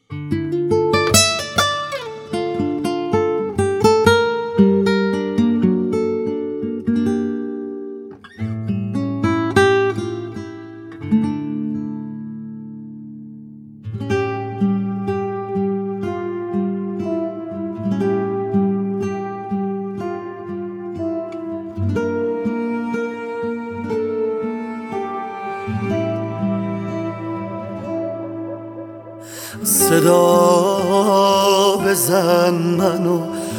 صدا بزن منو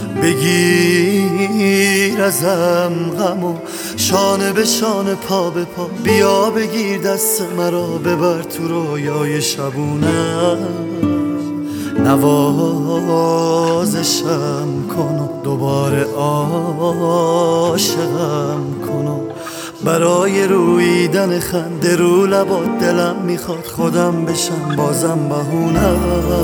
بگیر ازم غمو، شانه به شانه پا به پا بیا بگیر دست مرا ببر تو رویای شبونم، نوازشم کن و دوباره عاشقم کن و برای رویدن خنده رو لبات دلم میخواد خودم بشم بازم بهونم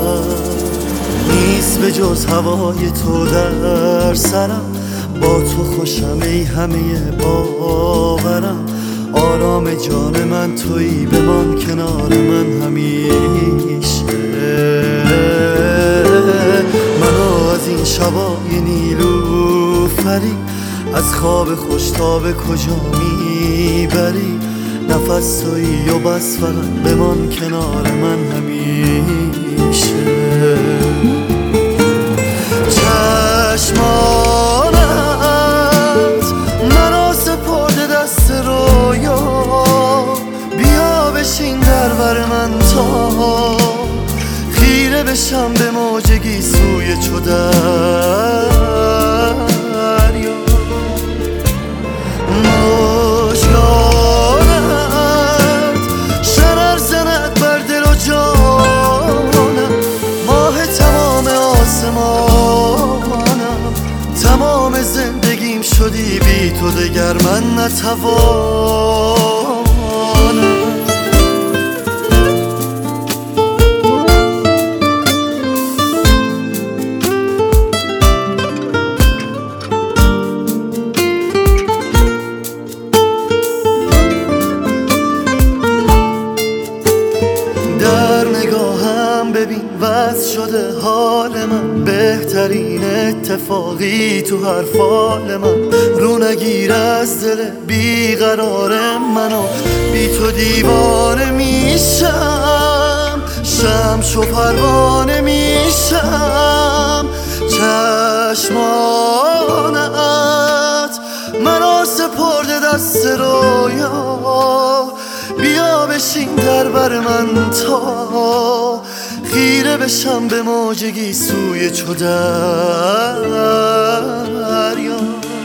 نیست به جز هوای تو در سرم، با تو خوشم ای همه باورم، آرام جان من تویی بمان کنار من همیشه، منو از این شبای نیلوفری از خواب خوش تا به کجا میبری، نفس تویی و بس فقط بمان کنار من همیشه، چشمانت مرا سپرده دست رویا، بیا بشین در بر من تا خیره بشم به موجگی سوی چو دریا، مژگانت شرر زند بر دل و جانم، ماه تمام آسمانم، تمام زندگیم شدی بی تو دگر من نتوانم. ببین وضع شده حال من، بهترین اتفاقی تو هر فال من، رو نگیر از دل بیقرار منو، بی تو دیوانه میشم، شمس و پروانه میشم، چشمانت منو سپرده دست رویا، بیا بشین در بر من تا خیره بشم به موجگی سوی چو دریا،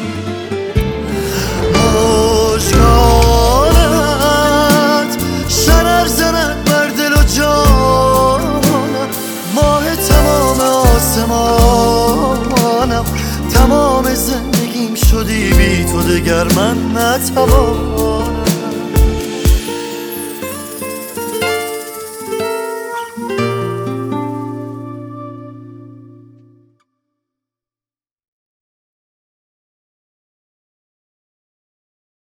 مژگانت شرر زند بر دل و جانم، ماه تمام آسمانم، تمام زندگیم شدی بی تو دگر من نتوانم.